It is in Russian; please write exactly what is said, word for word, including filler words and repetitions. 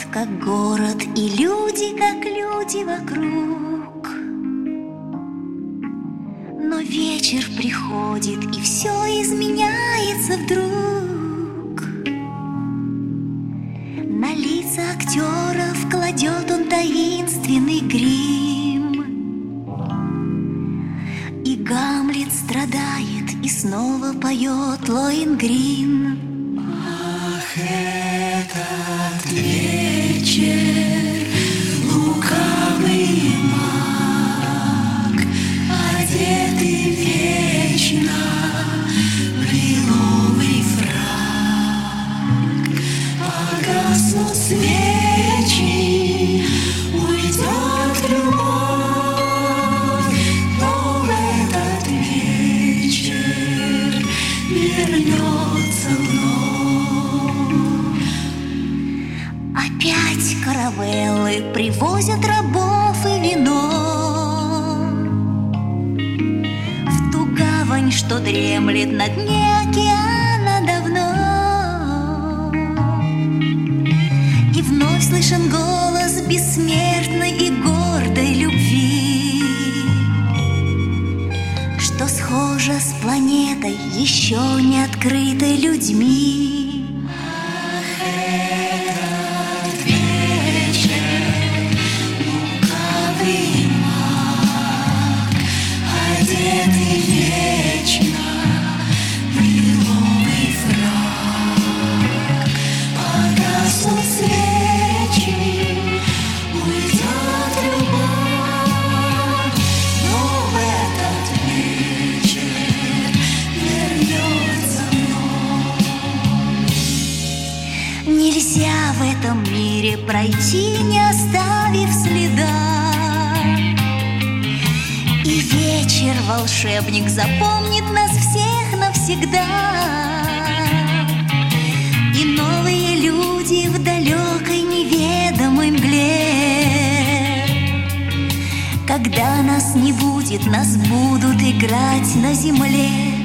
как город, и люди, как люди вокруг. Но вечер приходит, и все изменяется вдруг. На лица актеров кладет он таинственный грим, и Гамлет страдает и снова поет Лоэнгрин. Ах, этот вечер, лукавый маг, одетый вечно в лиловый фрак. Погаснут свечи, уйдет любовь, но в этот вечер вернется вновь. Опять каравеллы привозят рабов и вино в ту гавань, что дремлет на дне океана давно. И вновь слышен голос бессмертной и гордой любви, что схожа с планетой, еще не открытой людьми. Одетый вечно в лиловый фрак. Погаснут свечи, уйдет любовь, но в этот вечер вернется вновь. Нельзя в этом мире пройти, не оставив следа. И вечер волшебник запомнит нас всех навсегда. И новые люди в далекой неведомой мгле. Когда нас не будет, нас будут играть на земле.